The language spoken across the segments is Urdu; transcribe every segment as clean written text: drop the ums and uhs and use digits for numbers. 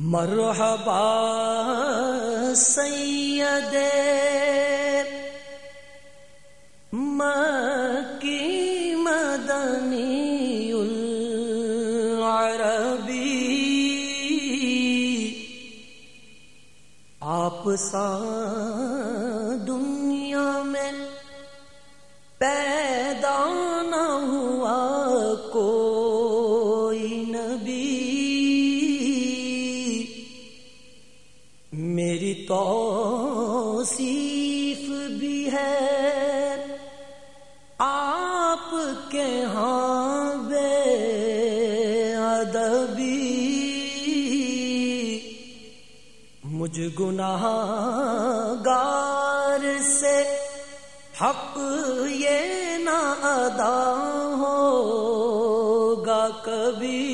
مرحبا سید مکی مدنی العربی، آپ سا دنیا میں پیدا نہ ہوا کوئی نبی، میری توصیف بھی ہے آپ کے ہاں بے ادبی، مجھ گناہ گار سے حق یہ نہ ادا ہوگا کبھی،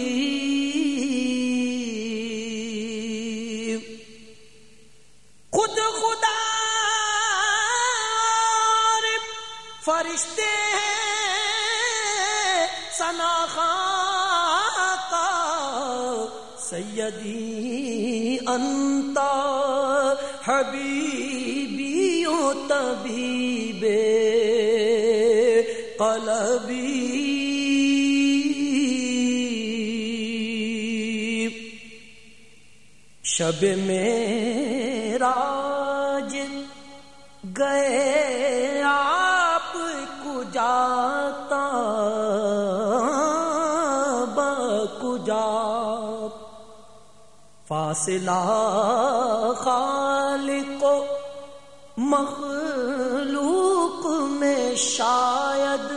خود خدا اور فرشتے ہیں ثنا خاکا، سیدی انت حبیبی و طبیب قلبی، شب معراج گئے آپ کجاتا بکجا، فاصلہ خالق و مخلوق میں شاید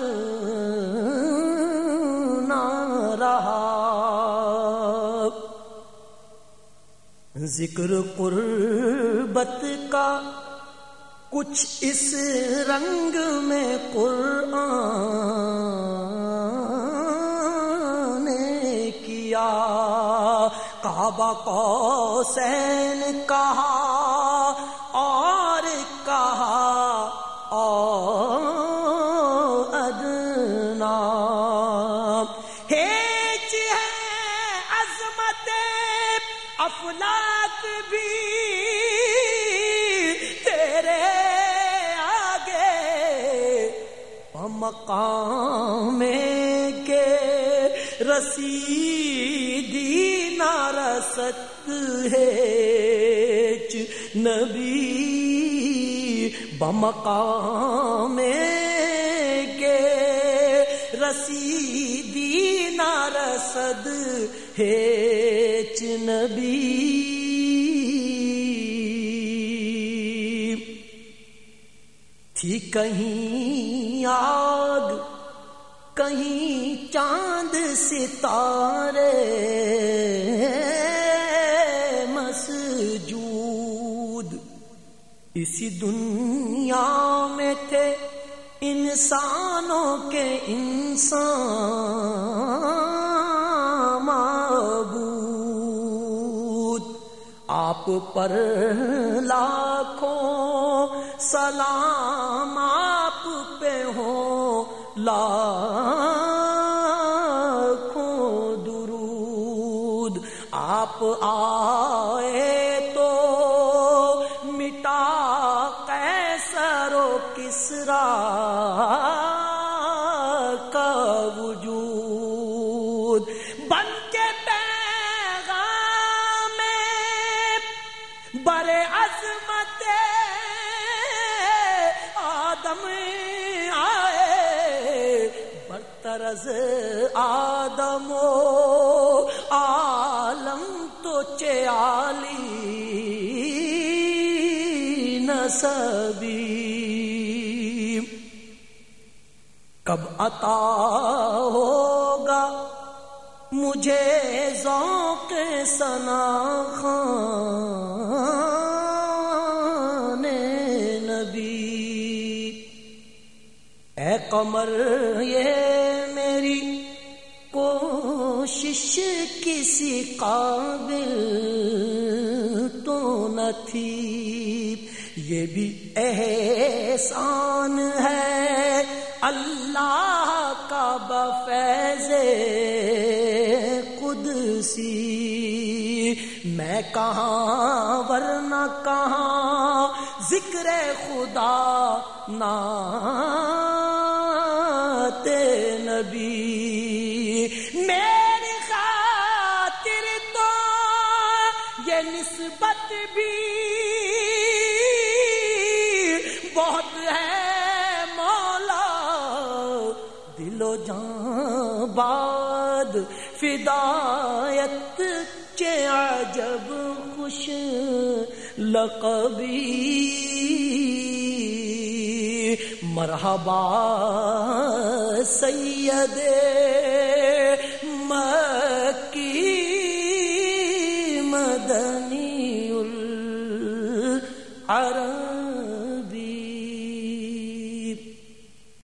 نہ رہا، ذکر قربت کا کچھ اس رنگ میں قرآن نے کیا، کعبہ قوسین کہا اور کہا اور ادنا، ہیچ ہے عظمت افلاک بھی تیرے آگے، مقام کے رسیدی نہ رست ہے نبی، بمقام کے رسیدی نہ رسد ہے نبی، تھی کہیں آگ کہیں چاند ستارے مسجود، اسی دنیا میں تھے انسانوں کے انسان معبود، آپ پر لاکھوں سلام آپ پہ ہوں لاکھوں درود، آپ آئے تو مٹا قیصر و کسریٰ کا وجود، بن کے پیغام بر عظمت آدم آئے، برتر از آدم و عالم تو چے عالی نسبی، کب عطا ہوگا مجھے ذوق ثنا خوان نبی، اے قمر یہ میری کوشش کسی قابل تو نہ تھی، یہ بھی احسان ہے اللہ کا بفیض قدسی، میں کہاں ورنہ کہاں ذکر خدا نعت نبی، میری خاطر تو یہ نسبت بھی بہت ہے مولا، دل و جان باد فدایت کے عجب خوش لقبی، مرحبا سید